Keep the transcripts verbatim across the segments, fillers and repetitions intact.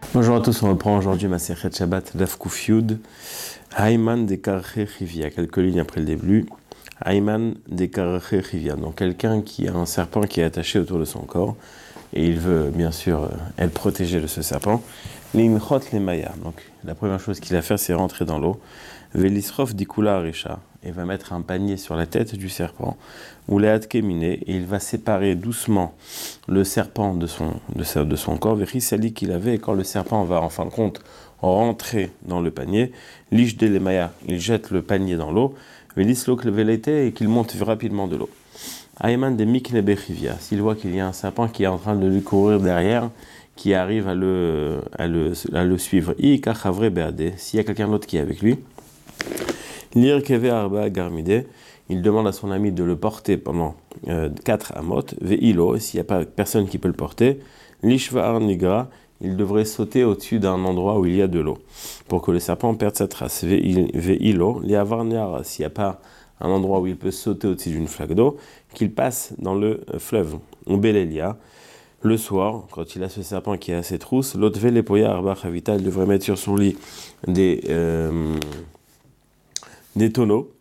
Bonjour à tous, on reprend aujourd'hui Masechet Shabbat Daf Kuf Yud. Hayman de Karche Chivia, quelques lignes après le début. Hayman de Karche Chivia, donc quelqu'un qui a un serpent qui est attaché autour de son corps et il veut bien sûr être protégé de ce serpent. Limchot le Maya, donc la première chose qu'il va faire c'est rentrer dans l'eau. Velisrof dikula arisha, et va mettre un panier sur la tête du serpent. Ou leat kemine, et il va séparer doucement le serpent de son, de, de son corps. Verisali qu'il avait, et quand le serpent va en fin de compte rentrer dans le panier, l'ishde le Maya, il jette le panier dans l'eau. Velislok le velete, et qu'il monte rapidement de l'eau. Ayman de mikne bechivia, s'il voit qu'il y a un serpent qui est en train de lui courir derrière, qui arrive à le, à le, à le suivre. I kachavre beade, s'il y a quelqu'un d'autre qui est avec lui. Lir keve arba garmide, il demande à son ami de le porter pendant euh, quatre amot. Ve'ilo, s'il n'y a pas personne qui peut le porter. Lishva nigra, il devrait sauter au-dessus d'un endroit où il y a de l'eau pour que le serpent perde sa trace. Ve'ilo, liavar niara, s'il n'y a pas un endroit où il peut sauter au-dessus d'une flaque d'eau, qu'il passe dans le fleuve. Ubelelia, le soir, quand il a ce serpent qui est à ses trousses, l'autre velepoya arba chavita, il devrait mettre sur son lit des euh, des tonneaux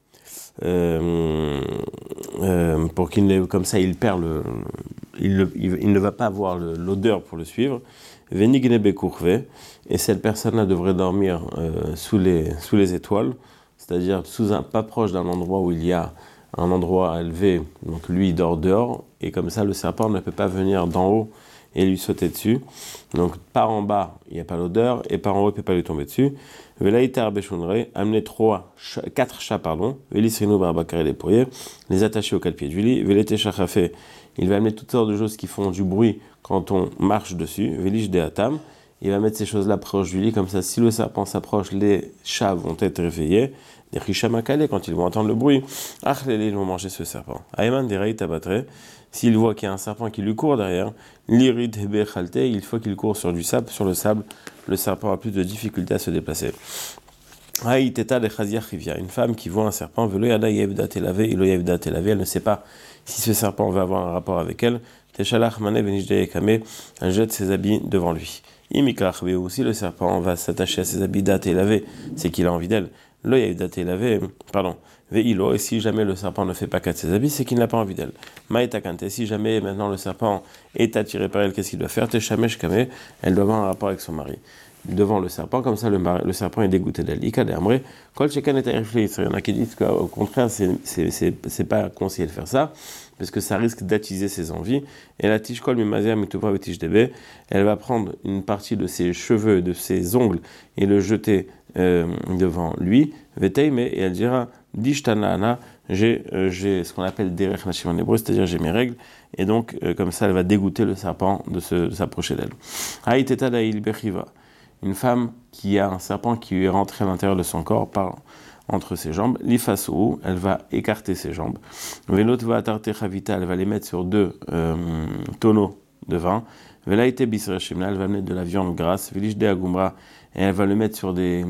euh, euh, pour qu'il ne, comme ça il perd le il, le, il, il ne va pas avoir le, l'odeur pour le suivre. Venigne bekurve, et cette personne-là devrait dormir euh, sous les sous les étoiles, c'est-à-dire sous un, pas proche d'un endroit où il y a un endroit élevé, donc lui il dort dehors, et comme ça le serpent ne peut pas venir d'en haut et lui sauter dessus. Donc par en bas il n'y a pas l'odeur, et par en haut il ne peut pas lui tomber dessus. Velaïtar beshunre, amener trois, quatre chats, pardon, velisrino barbakare les pourriers, les attacher aux quatre pieds du lit. Velete shachafé, il va amener toutes sortes de choses qui font du bruit quand on marche dessus. Velish de atam, il va mettre ces choses-là proche du lit, comme ça si le serpent s'approche, les chats vont être réveillés. Des rishamakale, quand ils vont entendre le bruit, ach les ils vont manger ce serpent. Ayman des raït abatre, s'il voit qu'il y a un serpent qui lui court derrière, l'irid bechalte, il faut qu'il court sur du sable, sur le sable, le serpent a plus de difficulté à se déplacer. Haït teta de chazia chivia, une femme qui voit un serpent, velo yada yevda telavé, ilo yevda telavé, elle ne sait pas si ce serpent va avoir un rapport avec elle. Teshalach mane benishde ekame, elle jette ses habits devant lui. Imikach veu, si le serpent va s'attacher à ses habits dat et lavé, c'est qu'il a envie d'elle. Lo yevda telavé, pardon. Veilo, et si jamais le serpent ne fait pas qu'à ses habits, c'est qu'il n'a pas envie d'elle. Maïtakante, si jamais maintenant le serpent est attiré par elle, qu'est-ce qu'il doit faire? Teshamesh kame, elle doit avoir un rapport avec son mari. Devant le serpent, comme ça le, mari, le serpent est dégoûté d'elle. Ikadamre, kol shekan et tariflis, il y en a qui disent qu'au contraire, c'est, c'est, c'est, c'est pas conseillé de faire ça, parce que ça risque d'attiser ses envies. Et la tishkol mimazia mitupa vetijdebe, elle va prendre une partie de ses cheveux, de ses ongles, et le jeter euh, devant lui, veteime, et elle dira, dishtana, j'ai, euh, j'ai ce qu'on appelle derech nashim en hébreu, c'est-à-dire j'ai mes règles, et donc euh, comme ça elle va dégoûter le serpent de, se, de s'approcher d'elle. Haïteta daïl bechiva, une femme qui a un serpent qui est rentré à l'intérieur de son corps par entre ses jambes, l'ifasou, elle va écarter ses jambes. Velot va atarte chavita, elle va les mettre sur deux euh, tonneaux de vin. Velaïte bisreshimna, elle va mettre de la viande grasse. Velishde agumra, et elle va le mettre sur des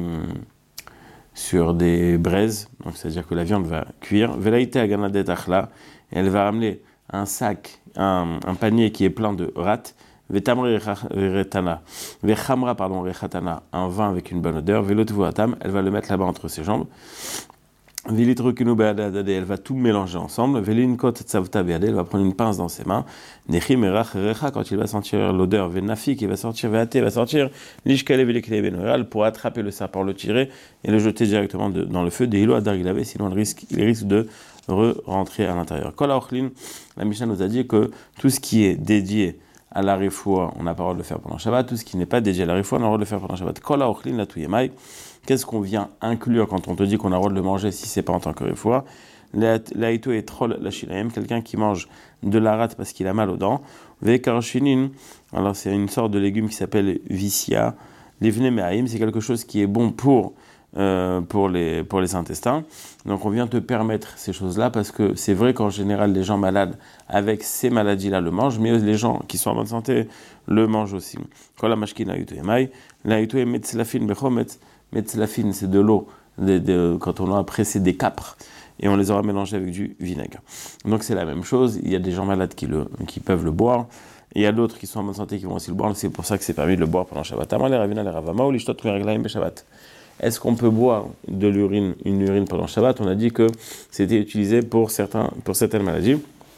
sur des braises, donc c'est-à-dire que la viande va cuire. Velaïte aganadet achla, elle va ramener un sac, un, un panier qui est plein de rats. Vetamre retana, vechamra pardon rechatana, un vin avec une bonne odeur. Velotu atam, elle va le mettre là-bas entre ses jambes. Velitrukinu beadade, elle va tout mélanger ensemble. Velinkot tsavta beade, elle va prendre une pince dans ses mains. Nechim erach recha, quand il va sentir l'odeur. Venafi qui va sortir, veate va sortir. Lishkale velekle benoral, pour attraper le serpent, le tirer et le jeter directement de, dans le feu. Dehilo adargilave, sinon il risque, il risque de re-rentrer à l'intérieur. Kol haochlin, la Mishnah nous a dit que tout ce qui est dédié à la refoua, on n'a pas le droit de le faire pendant Shabbat. Tout ce qui n'est pas dédié à la refoua, on a le droit de le faire pendant Shabbat. Kol haochlin la tuyemai. Qu'est-ce qu'on vient inclure quand on te dit qu'on a le droit de le manger si c'est pas en tant que refoua? L'aïto est troll la shilaim, quelqu'un qui mange de la rate parce qu'il a mal aux dents. Vekarshinin, alors c'est une sorte de légume qui s'appelle vicia. Livne me'aim, c'est quelque chose qui est bon pour Euh, pour, les, pour les intestins. Donc on vient te permettre ces choses-là parce que c'est vrai qu'en général les gens malades avec ces maladies-là le mangent, mais les gens qui sont en bonne santé le mangent aussi. Quand la mashkina yuto emai, la yuto metzlafin bechometz, metzlafin c'est de l'eau, de, de, quand on a pressé des capres et on les aura mélangés avec du vinaigre. Donc c'est la même chose, il y a des gens malades qui, le, qui peuvent le boire Et il y a d'autres qui sont en bonne santé qui vont aussi le boire, c'est pour ça que c'est permis de le boire pendant Shabbat. Amar le Ravina le Ravama ou l'ishtot meraglaim Shabbat. Est-ce qu'on peut boire de l'urine, une urine pendant Shabbat? On a dit que c'était utilisé pour, certains, pour certaines maladies.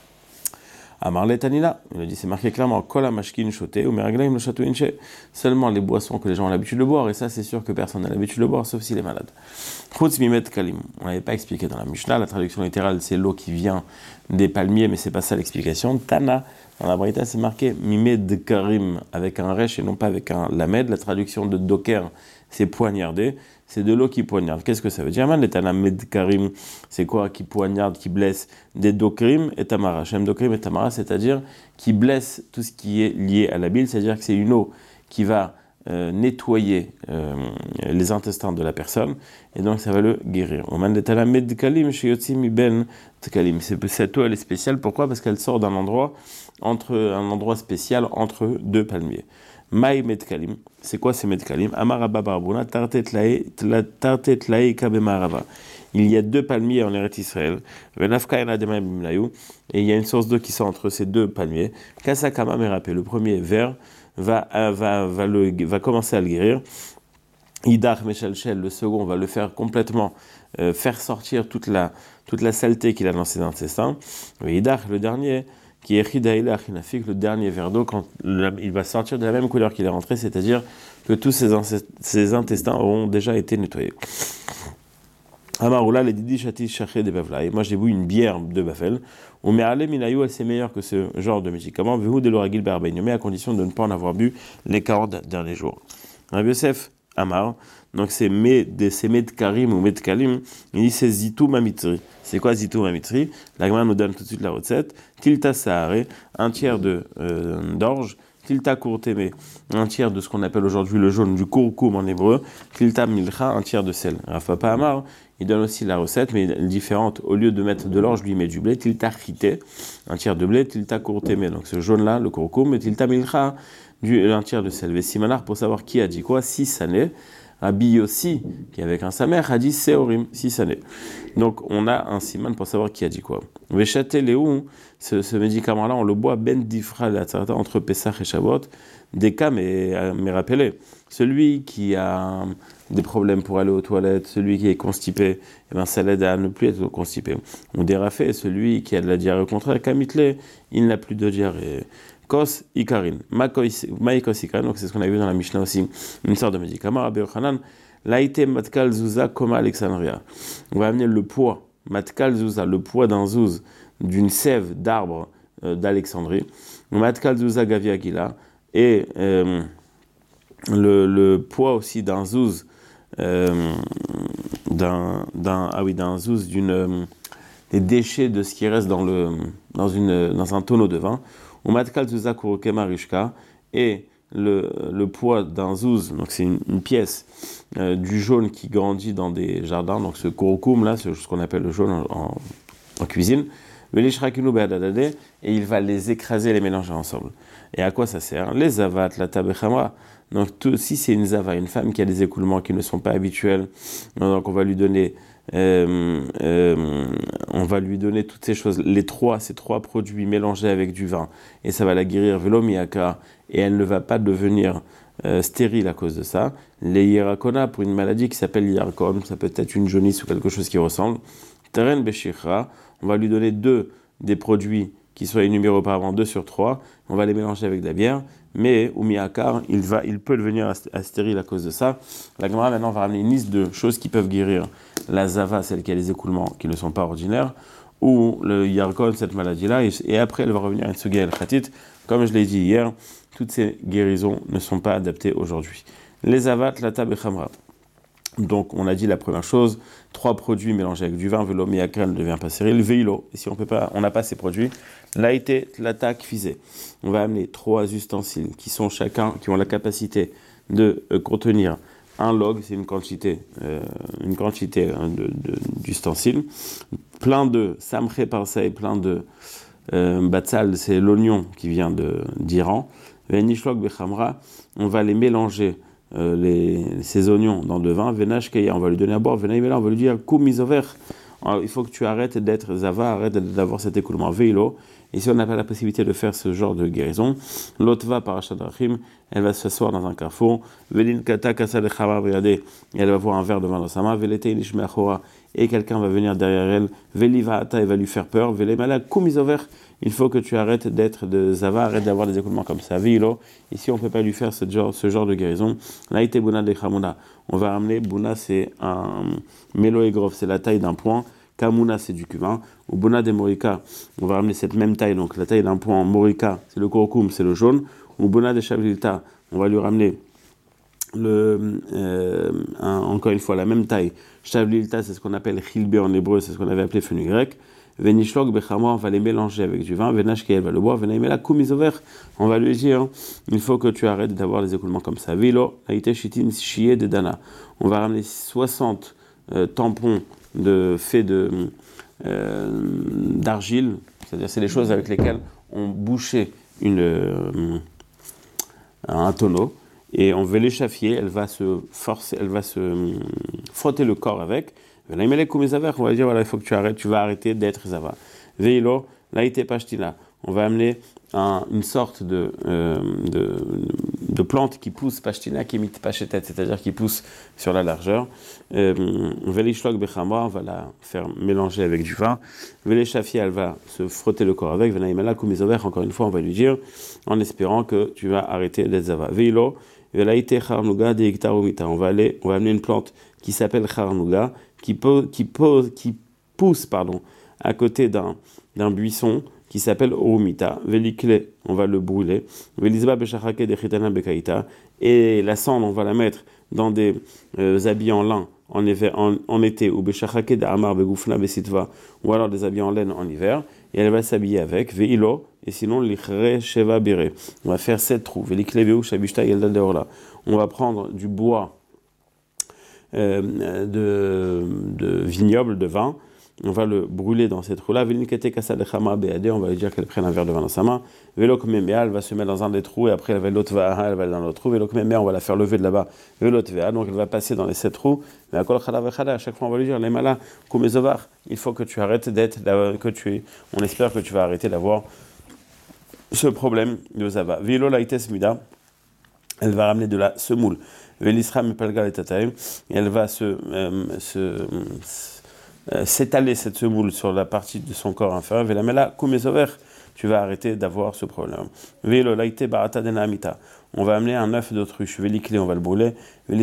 Amar le Tanina, il a dit, c'est marqué clairement, Kol hamashkin shoté ou meraglaim le chatouin she. Seulement les boissons que les gens ont l'habitude de boire, et ça c'est sûr que personne n'a l'habitude de boire, sauf s'il est malade. Chutz mimet kalim, on n'avait pas expliqué dans la Mishnah, la traduction littérale c'est l'eau qui vient des palmiers, mais c'est pas ça l'explication. Tana, dans la Braïta c'est marqué mimed karim, avec un resh et non pas avec un lamed. La traduction de doker, c'est poignarder. C'est de l'eau qui poignarde. Qu'est-ce que ça veut dire? Man, l'étana medkarim, c'est quoi? Qui poignarde, qui blesse? Des dokrim et tamara. Shem dokrim et tamara, c'est-à-dire qui blesse tout ce qui est lié à la bile, c'est-à-dire que c'est une eau qui va euh, nettoyer euh, les intestins de la personne, et donc ça va le guérir. Man, l'étana medkalim, sheyotzim iben tkalim. Cette eau, elle est spéciale. Pourquoi? Parce qu'elle sort d'un endroit, entre, un endroit spécial entre deux palmiers. Maï Medkalim, c'est quoi ces Medkalim? Amaraba Barbouna, Tartet Lae Kabemarava. Il y a deux palmiers en Eretz Israël, Venafka Enadema Bimlayou, et il y a une source d'eau qui sort entre ces deux palmiers. Kasakama Merapé, le premier vert, va, va, va, le, va commencer à le guérir. Idar Meshalchel, le second, va le faire complètement, euh, faire sortir toute la, toute la saleté qu'il a dans ses intestins. Et Idar, le dernier, qui est Chidaïla Achinafik, le dernier verre d'eau, quand il va sortir de la même couleur qu'il est rentré, c'est-à-dire que tous ses, ses intestins auront déjà été nettoyés. Amaroula, les Didi Chati Chaché des Bavlaï. Moi, j'ai bu une bière de Bafel. Ou Me'ale Minayou, elle c'est meilleur que ce genre de médicament. Vehu de l'oragil Barbeigno, mais à condition de ne pas en avoir bu les quarante derniers jours. Rabbi Yosef Amar, donc c'est Medkarim ou Medkalim, il dit c'est Zitou Mamitri. C'est quoi Zitou Mamitri? La Gemara nous donne tout de suite la recette. Tilta Sahare, un tiers de, euh, d'orge. Tilta Kurteme, un tiers de ce qu'on appelle aujourd'hui le jaune du kurkum en hébreu. Tilta Milcha, un tiers de sel. Rafa Amar, il donne aussi la recette, mais différente. Au lieu de mettre de l'orge, lui il met du blé. Tilta Chite, un tiers de blé. Tilta Kurteme, donc ce jaune-là, le kurkum. Et Tilta Milcha, du, un tiers de sel. Vesimanar, pour savoir qui a dit quoi, six années. Rabbi Yossi, qui est avec un samer, a dit Seorim, six années. Donc on a un siman pour savoir qui a dit quoi. Veshate Léou, ce, ce médicament-là, on le boit ben difra la tzarata entre Pesach et Shavuot. Des cas, mais, mais rappelez, celui qui a des problèmes pour aller aux toilettes, celui qui est constipé, eh ben, ça l'aide à ne plus être constipé. Ou des rafés, celui qui a de la diarrhée au contraire, Kamitle, il n'a plus de diarrhée. Kos Ikarin, Maïkos Ikarin, donc c'est ce qu'on a vu dans la Mishnah aussi, une sorte de médicament. Rabbi Yochanan, Laïté Matkal Zouza Koma Alexandria. On va amener le poids, Matkal Zouza, le poids d'un zouz, d'une sève d'arbre euh, d'Alexandrie. Matkal Zouza Gavia Gila, et euh, le, le poids aussi d'un zouz, euh, d'un, d'un, ah oui, d'un zouz, d'une, euh, des déchets de ce qui reste dans, le, dans, une, dans un tonneau de vin. Ou matkal zouza kurokema rishka, et le, le poids d'un zouz, donc c'est une, une pièce euh, du jaune qui grandit dans des jardins, donc ce kurokum là, c'est ce qu'on appelle le jaune en, en, en cuisine, et il va les écraser, les mélanger ensemble. Et à quoi ça sert? Les zavat, la tabechamra. Donc tout, si c'est une zava, une femme qui a des écoulements qui ne sont pas habituels, donc on va lui donner Euh, euh, on va lui donner toutes ces choses, les trois, ces trois produits mélangés avec du vin, et ça va la guérir velomiaka, et elle ne va pas devenir euh, stérile à cause de ça. Les hirakona, pour une maladie qui s'appelle hirakon, ça peut être une jaunisse ou quelque chose qui ressemble. Teren beshikra, on va lui donner deux des produits qui soient énumérés auparavant, deux sur trois, on va les mélanger avec de la bière, mais Oumiakar, il, va, il peut devenir astérile à cause de ça. La Gemara maintenant va ramener une liste de choses qui peuvent guérir la zava, celle qui a les écoulements qui ne sont pas ordinaires, ou le yarkon, cette maladie-là, et, et après elle va revenir à une suga el-khatit. Comme je l'ai dit hier, toutes ces guérisons ne sont pas adaptées aujourd'hui. Les avat, la tab et khamra. Donc on a dit la première chose, trois produits mélangés avec du vin, velo miakra ne devient pas stérile, veilo, et si on peut pas, on n'a pas ces produits, laïté, tlata, fizé. On va amener trois ustensiles qui sont chacun, qui ont la capacité de euh, contenir un log, c'est une quantité, euh, une quantité hein, de, de, d'ustensiles, plein de samché parsa et plein de euh, batsal, c'est l'oignon qui vient de, d'Iran, venishlok bechamra, on va les mélanger. Euh, les, ces oignons dans le vin, Venash Kaya, on va lui donner à boire, Venaïmela, on va lui dire, Koum misover, il faut que tu arrêtes d'être zava, arrête d'avoir cet écoulement, Veilo, Et si on n'a pas la possibilité de faire ce genre de guérison, l'otva parashat drachim, elle va s'asseoir dans un carrefour, velin kata kasa de chama beyade, et elle va voir un verre de vin dans sa main, velete inish me'achora, et quelqu'un va venir derrière elle, veliva ata, et va lui faire peur, velemala kumizover, il faut que tu arrêtes d'être de zava, arrête d'avoir des écoulements comme ça. Vilo, ici on ne peut pas lui faire ce genre, ce genre de guérison. Laïté Bouna de Khamuna, on va ramener, Bouna c'est un mélo et grof, c'est la taille d'un point. Kamuna c'est du cumin. Ou Bouna de Morika, on va ramener cette même taille, donc la taille d'un point. Morika c'est le kurkum, c'est le jaune. Ou Bouna de Shavilta, on va lui ramener le, euh, un, encore une fois la même taille. Shavilta c'est ce qu'on appelle chilbe en hébreu, c'est ce qu'on avait appelé fenu grec. Venishlok bechamor, on va les mélanger avec du vin. Venashke, elle va le boire. Venaimela kumizover, on va lui dire, il faut que tu arrêtes d'avoir des écoulements comme ça. Vilo, laïte shitin shiye de dana. On va ramener soixante euh, tampons de faits de euh, d'argile, c'est-à-dire c'est les choses avec lesquelles on bouchait une euh, un tonneau et on veut l'échaffier. Elle va se forcer, elle va se euh, frotter le corps avec. On va dire, voilà, il faut que tu arrêtes, tu vas arrêter d'être zava. Veilo, laïté pashtina. On va amener un, une sorte de, euh, de, de plante qui pousse pashtina, qui imite pachetet, c'est-à-dire qui pousse sur la largeur. Velishlok bechamra, on va la faire mélanger avec du vin. Veleshafia, elle va se frotter le corps avec. Venaimala kumizover, encore une fois, on va lui dire, en espérant que tu vas arrêter d'être zava. Veilo, velaïté charnuga de hektarumita. On va aller, on va amener une plante qui s'appelle charnuga, qui, pose, qui, pose, qui pousse pardon, à côté d'un, d'un buisson qui s'appelle Orumita. Velikle, on va le brûler. Velisba beshachake de chitana bekaita. Et la cendre, on va la mettre dans des euh, habits en lin en, hiver, en, en été, ou beshachake de amar begoufna besitva, ou alors des habits en laine en hiver, et elle va s'habiller avec. Veilo, et sinon lichre sheva bire. On va faire sept trous. Velikle beu shabishta yelda deorla. On va prendre du bois Euh, de, de vignoble, de vin, on va le brûler dans cette roue-là. On va lui dire qu'elle prenne un verre de vin dans sa main. Elle va se mettre dans un des trous et après elle va l'autre elle va dans l'autre trou. On va la faire lever de là-bas. Donc elle va passer dans les sept trous. Mais à chaque fois on va lui dire il faut que tu arrêtes d'être, que tu, on espère que tu vas arrêter d'avoir ce problème de zava. Elle va ramener de la semoule. Et elle va se, euh, se, euh, s'étaler cette semoule sur la partie de son corps inférieur. Tu vas arrêter d'avoir ce problème. On va amener un œuf d'autruche. On va le brûler.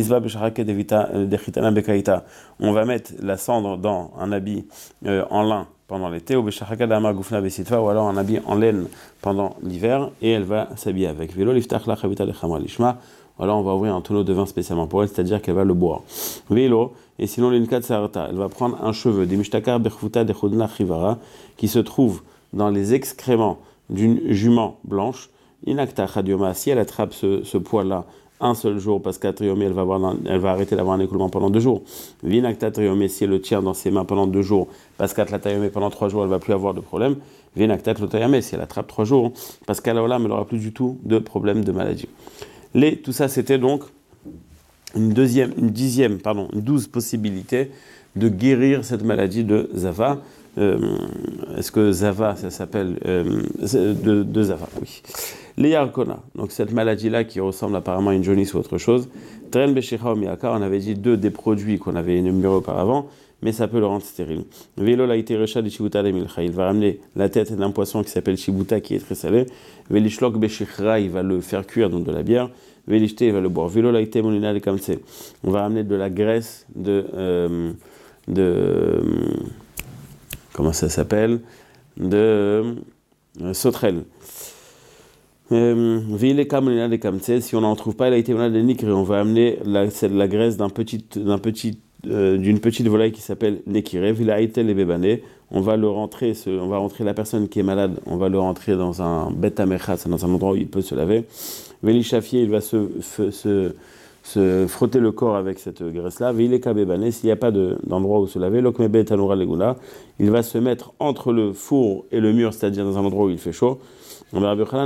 On va mettre la cendre dans un habit euh, en lin pendant l'été, ou alors un habit en laine pendant l'hiver, et elle va s'habiller avec. Alors on va ouvrir un tonneau de vin spécialement pour elle, c'est-à-dire qu'elle va le boire. Vélo, et sinon l'inkat sarata, elle va prendre un cheveu, des mishtakar berfuta de chodna chivara, qui se trouve dans les excréments d'une jument blanche. Inakta chadioma, si elle attrape ce, ce poil-là un seul jour, parce qu'à triomé, elle va avoir, elle va arrêter d'avoir un écoulement pendant deux jours. Vinakta triomé, si elle le tient dans ses mains pendant deux jours, parce qu'à triomé pendant trois jours, elle va plus avoir de problème. Vinakta lotayame, si elle attrape trois jours, parce qu'à l'olam, elle n'aura plus du tout de problème de maladie. Les, tout ça, c'était donc une deuxième, une dixième, pardon, une douze possibilités de guérir cette maladie de Zava. Euh, est-ce que Zava, ça s'appelle euh, de, de Zava? Oui. Les Yarkona, donc cette maladie-là qui ressemble apparemment à une jaunisse ou autre chose. Tren Beshicha Omiaka, on avait dit deux des produits qu'on avait énumérés auparavant, mais ça peut le rendre stérile. Velo Laïte Recha de Shibuta de Milcha, il va ramener la tête d'un poisson qui s'appelle Shibuta, qui est très salé. Velishlok Beshichra, il va le faire cuire dans de la bière. Velishte, il va le boire. Velo Laïte Molina de Kamse, on va ramener de la graisse de. Euh, de euh, comment ça s'appelle? De euh, sauterelle. Si on n'en trouve pas, elle a été malade de nikri. On va amener la, c'est la graisse d'un petit, d'un petit, euh, d'une petite volaille qui s'appelle nekire. On va le rentrer, ce, on va rentrer la personne qui est malade. On va le rentrer dans un bet amecha, c'est dans un endroit où il peut se laver. Vélichafier, il va se, se, se, se frotter le corps avec cette graisse-là. S'il n'y a pas de, d'endroit où se laver, il va se mettre entre le four et le mur, c'est-à-dire dans un endroit où il fait chaud. Si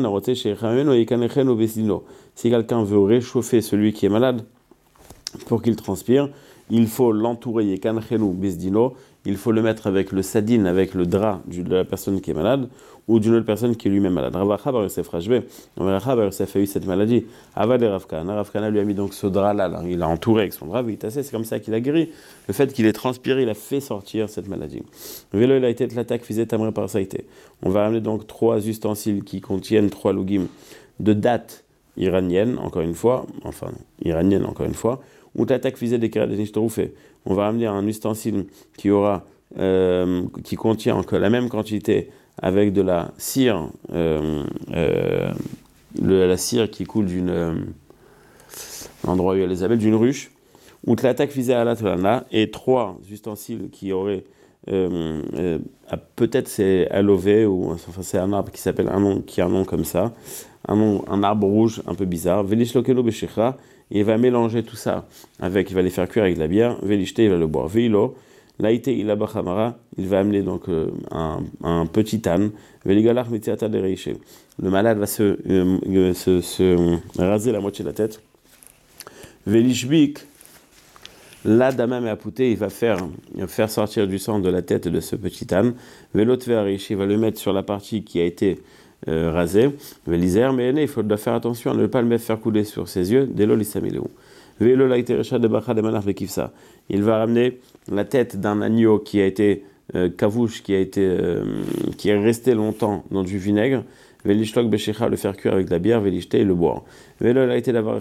quelqu'un veut réchauffer celui qui est malade pour qu'il transpire, il faut l'entourer, il faut le mettre avec le sadine, avec le drap de la personne qui est malade, ou d'une autre personne qui est lui-même malade. Ravacha bar Yosef Rashbe, Ravacha bar Yosef a eu cette maladie. Avad et Rav Kahana, Rav Kahana lui a mis donc ce drap-là, là, il l'a entouré avec son drap, c'est comme ça qu'il a guéri. Le fait qu'il ait transpiré, il a fait sortir cette maladie. Vélo, il a été l'attaque, faisait tamré par saïté. On va ramener donc trois ustensiles qui contiennent trois lugim de date iranienne, encore une fois, enfin, iranienne encore une fois, ou l'attaque visait des kérades nishtoroufé. On va ramener un ustensile qui aura, euh, qui contient encore la même quantité avec de la cire, euh, euh, le, la cire qui coule d'une euh, endroit où il y a les abeilles, d'une ruche, ou l'attaque visait à la tolana, et trois ustensiles qui auraient euh, euh, peut-être c'est alové ou enfin c'est un arbre qui s'appelle un nom qui a un nom comme ça, un nom, un arbre rouge un peu bizarre. Velishlokelo beshechra, il va mélanger tout ça avec, il va les faire cuire avec de la bière. Velishte, il va le boire. Veilo, laïte ila bachamara, il va amener donc euh, un, un petit âne. Veligalach mitziata de reiche. Le malade va se, euh, se, se raser la moitié de la tête. Velishbik, là, Damam et Apouté, il va faire, faire sortir du sang de la tête de ce petit âne. Velot ve'arish, il va le mettre sur la partie qui a été euh, rasée. Velizer, mais il faut faire attention à ne pas le faire couler sur ses yeux. Delo l'isamiléou. Velo laïterecha de bacha de manach vekifsa. Il va ramener la tête d'un agneau qui a été euh, kavouche, qui a été, euh, qui est resté longtemps dans du vinaigre. Velishlok beshecha, le faire cuire avec de la bière, velishte et le boire. Velo laïte d'avoir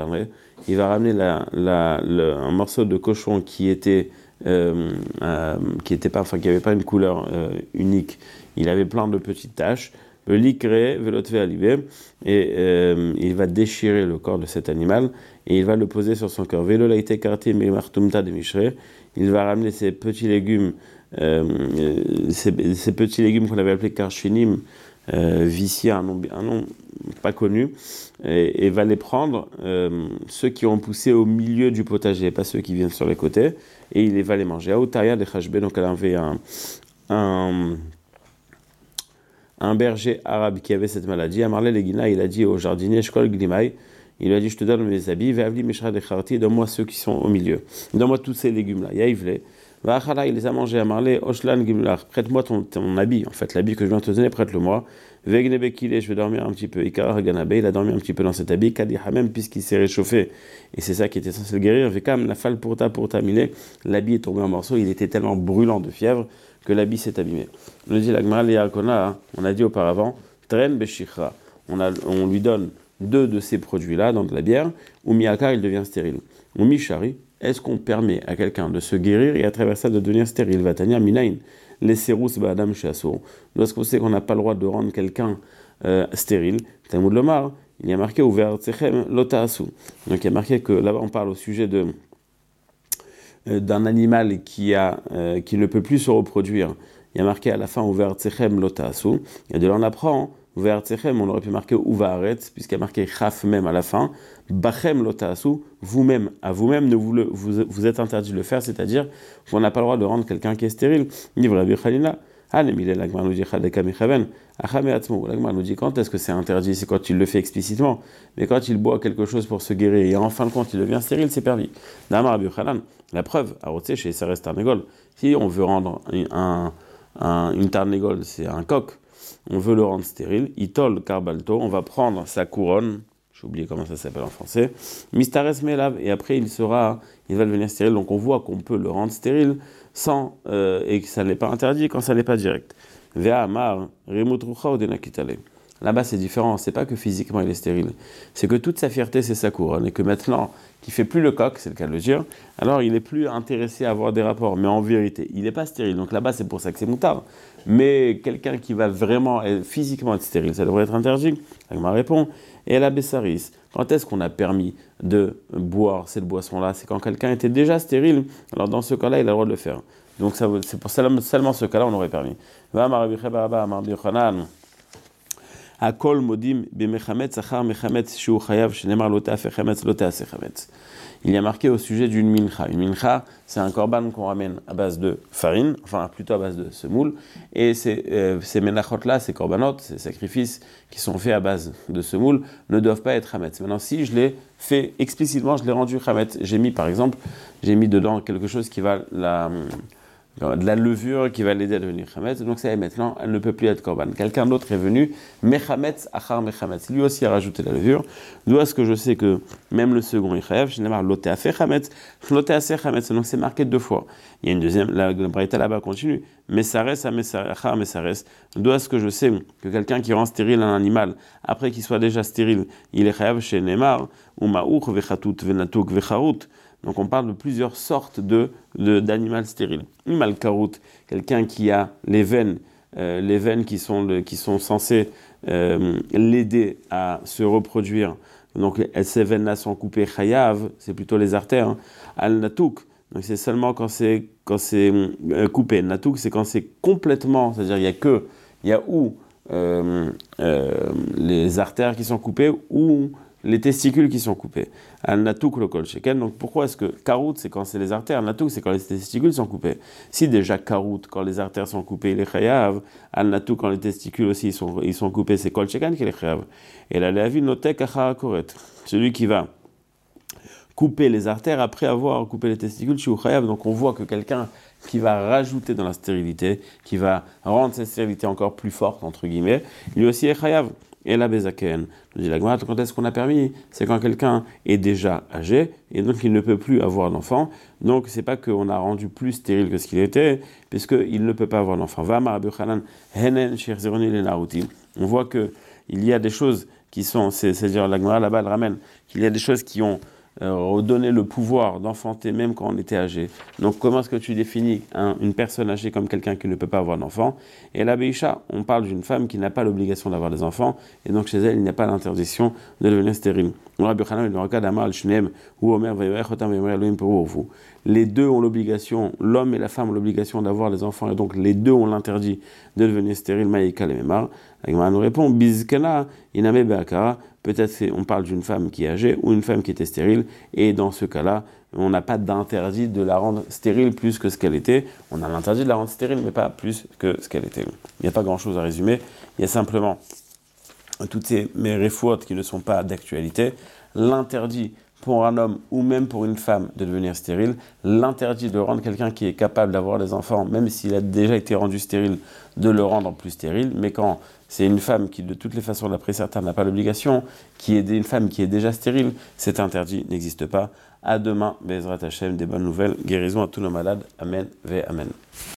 il va ramener la, la, le, un morceau de cochon qui était, euh, euh, qui était pas, enfin qui avait pas une couleur euh, unique. Il avait plein de petites taches. Le likre velotve alibé et euh, il va déchirer le corps de cet animal et il va le poser sur son cœur. Velo laïte karté me martumta de mishre. Il va ramener ces petits légumes, euh, ces, ces petits légumes qu'on avait appelés karchinim. Euh, vicier, un nom, un nom pas connu, et, et va les prendre, euh, ceux qui ont poussé au milieu du potager, pas ceux qui viennent sur les côtés, et il va les manger. Aoutaya de Khashbe, donc elle avait un, un, un berger arabe qui avait cette maladie. Amarle Legina, il a dit au jardinier, Shkol Glimai, il lui a dit, je te donne mes habits, Ve'avli Meshra de Kharti, donne-moi ceux qui sont au milieu, donne-moi tous ces légumes-là. Yaïvle. Va'achala, il les a mangés à Marley, Oshlan Gimlar, prête-moi ton, ton habit, en fait, l'habit que je viens te donner, prête-le-moi. Vegnebekile, je vais dormir un petit peu. Ikar Ganabe, il a dormi un petit peu dans cet habit, Kadihamem, puisqu'il s'est réchauffé, et c'est ça qui était censé le guérir. Vekam, la fal pour ta pour tamile, l'habit est tombé en morceaux, il était tellement brûlant de fièvre que l'habit s'est abîmé. On dit l'Agmaral Yakona, on a dit auparavant, Tren Beshichra, on, a, on lui donne deux de ces produits-là dans de la bière, ou Miyakar, il devient stérile. Ou Mishari, est-ce qu'on permet à quelqu'un de se guérir et à travers ça de devenir stérile? Vatania Minain, les serous ba'adam shaso. Lorsqu'on sait qu'on n'a pas le droit de rendre quelqu'un euh, stérile, Talmud Lomar, il y a marqué ouvert tsechem lotaasu. Donc il y a marqué que là-bas on parle au sujet de euh, d'un animal qui a euh, qui ne peut plus se reproduire. Il y a marqué à la fin ouvert tsechem lotaasu. Et de là on apprend ouvert tsechem, on aurait pu marquer uvaret puisqu'il y a marqué chaf même à la fin. Bachem lotaasu, vous-même, à vous-même, ne vous, le, vous, vous êtes interdit de le faire, c'est-à-dire qu'on n'a pas le droit de rendre quelqu'un qui est stérile. L'Agmar nous dit L'Agmar nous dit quand est-ce que c'est interdit? C'est quand il le fait explicitement. Mais quand il boit quelque chose pour se guérir et en fin de compte il devient stérile, c'est permis. La preuve, à Rotsé, chez Sares Tarnegol, si on veut rendre un, un, un, une Tarnegol, c'est un coq, on veut le rendre stérile, Itol Karbalto, on va prendre sa couronne. J'ai oublié comment ça s'appelle en français. Mistares Melav, et après il sera, il va devenir stérile. Donc on voit qu'on peut le rendre stérile sans, euh, et que ça n'est pas interdit quand ça n'est pas direct. Vea Amar, Remutrucha ou Denakitale. Là-bas c'est différent, c'est pas que physiquement il est stérile, c'est que toute sa fierté c'est sa couronne, et que maintenant, qu'il fait plus le coq, c'est le cas de le dire, alors il est plus intéressé à avoir des rapports, mais en vérité, il n'est pas stérile. Donc là-bas c'est pour ça que c'est moutard. Mais quelqu'un qui va vraiment être, physiquement être stérile, ça devrait être interdit. Agma répond, et la Bessaris, quand est-ce qu'on a permis de boire cette boisson-là? C'est quand quelqu'un était déjà stérile, alors dans ce cas-là, il a le droit de le faire. Donc ça, c'est pour seulement ce cas-là, on aurait permis. Akol modim bemechametz achar mechametz shu chayav shenemar lo ta'aseh chametz lo ta'aseh chametz. Il y a marqué au sujet d'une mincha. Une mincha, c'est un korban qu'on ramène à base de farine, enfin plutôt à base de semoule. Et ces, euh, ces menachot-là, ces korbanot, ces sacrifices qui sont faits à base de semoule, ne doivent pas être chametz. Maintenant, si je l'ai fait explicitement, je l'ai rendu chametz. J'ai mis, par exemple, j'ai mis dedans quelque chose qui va la, de la levure qui va l'aider à devenir chametz. Donc ça, maintenant, elle ne peut plus être korban. Quelqu'un d'autre est venu, mechametz achar mechametz. Lui aussi a rajouté la levure. D'où est-ce que je sais que même le second est chayav, je n'ai marre loté afé chametz, loté afé chametz. Donc c'est marqué deux fois. Il y a une deuxième, la, la braïta là-bas continue. Mesares achar mesares. D'où est-ce que je sais que quelqu'un qui rend stérile un animal, après qu'il soit déjà stérile, il est chayav chez Neymar, ou ma'uch vechatut venatuk vecharut. Donc on parle de plusieurs sortes de, de, d'animal stérile. Un malkarout, quelqu'un qui a les veines, euh, les veines qui sont, le, qui sont censées euh, l'aider à se reproduire. Donc ces veines-là sont coupées, chayav, c'est plutôt les artères. Hein. Al natouk, donc c'est seulement quand c'est, quand c'est euh, coupé. Natouk, c'est quand c'est complètement, c'est-à-dire il y a que, il y a où euh, euh, les artères qui sont coupées ou les testicules qui sont coupés. Al natouk le kol sheken. Donc pourquoi est-ce que karout c'est quand c'est les artères, natouk c'est quand les testicules sont coupés. Si déjà karout quand les artères sont coupées il est chayav, al natouk quand les testicules aussi ils sont ils sont coupés c'est kol sheken qui est chayav. Et la leavi notek achar koret. Celui qui va couper les artères après avoir coupé les testicules chez chayav. Donc on voit que quelqu'un qui va rajouter dans la stérilité, qui va rendre cette stérilité encore plus forte entre guillemets, lui aussi est chayav. Et la bézaken, nous dit la Gemara, quand est-ce qu'on a permis? C'est quand quelqu'un est déjà âgé et donc il ne peut plus avoir d'enfant. Donc c'est pas qu'on a rendu plus stérile que ce qu'il était, puisqu'il ne peut pas avoir d'enfant. On voit qu'il y a des choses qui sont, c'est-à-dire la Gemara là-bas elle ramène, qu'il y a des choses qui ont Euh, redonner le pouvoir d'enfanter même quand on était âgé. Donc comment est-ce que tu définis un, une personne âgée comme quelqu'un qui ne peut pas avoir d'enfant? Et la Beisha, on parle d'une femme qui n'a pas l'obligation d'avoir des enfants, et donc chez elle, il n'y a pas l'interdiction de devenir stérile. Les deux ont l'obligation, l'homme et la femme ont l'obligation d'avoir des enfants, et donc les deux ont l'interdit de devenir stérile. Maïka le Memar. La Gemara nous répond, Bizkana, iname be'akara. Peut-être on parle d'une femme qui est âgée ou une femme qui était stérile, et dans ce cas-là, on n'a pas d'interdit de la rendre stérile plus que ce qu'elle était. On a l'interdit de la rendre stérile, mais pas plus que ce qu'elle était. Il n'y a pas grand-chose à résumer. Il y a simplement toutes ces méréfouates qui ne sont pas d'actualité, l'interdit pour un homme ou même pour une femme de devenir stérile, l'interdit de rendre quelqu'un qui est capable d'avoir des enfants, même s'il a déjà été rendu stérile, de le rendre plus stérile, mais quand c'est une femme qui, de toutes les façons, d'après certains, n'a pas l'obligation, qui est une femme qui est déjà stérile, cet interdit n'existe pas. À demain, Bezrat Hashem, des bonnes nouvelles, guérison à tous nos malades. Amen, ve Amen.